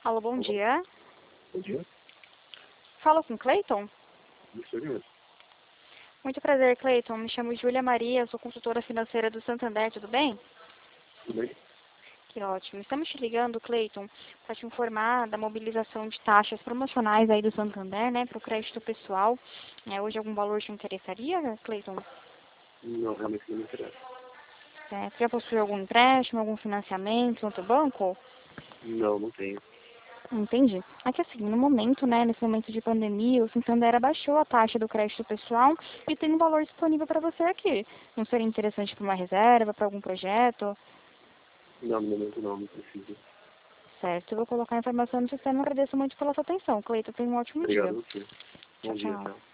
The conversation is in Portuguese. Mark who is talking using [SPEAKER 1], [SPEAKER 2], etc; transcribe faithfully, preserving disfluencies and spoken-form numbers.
[SPEAKER 1] Alô, bom
[SPEAKER 2] Alô?
[SPEAKER 1] dia.
[SPEAKER 2] Bom dia.
[SPEAKER 1] Falo com Cleiton?
[SPEAKER 2] Isso aí mesmo.
[SPEAKER 1] Muito prazer, Cleiton. Me chamo Júlia Maria, sou consultora financeira do Santander, tudo bem?
[SPEAKER 2] Tudo bem?
[SPEAKER 1] Que ótimo. Estamos te ligando, Cleiton, para te informar da mobilização de taxas promocionais aí do Santander, né, para o crédito pessoal. É, hoje algum valor te interessaria, Cleiton?
[SPEAKER 2] Não, realmente não me interessa.
[SPEAKER 1] É, você já possui algum empréstimo, algum financiamento no outro banco?
[SPEAKER 2] Não, não tenho.
[SPEAKER 1] Entendi. Aqui assim, no momento, né, nesse momento de pandemia, o Santander abaixou a taxa do crédito pessoal e tem um valor disponível para você aqui. Não seria interessante para uma reserva, para algum projeto?
[SPEAKER 2] Não, no momento não, não preciso.
[SPEAKER 1] Certo, eu vou colocar a informação no sistema. Agradeço muito pela sua atenção, Cleiton. Tenha um ótimo dia.
[SPEAKER 2] Obrigado a você.
[SPEAKER 1] Tchau,
[SPEAKER 2] Bom dia,
[SPEAKER 1] tchau.
[SPEAKER 2] tchau.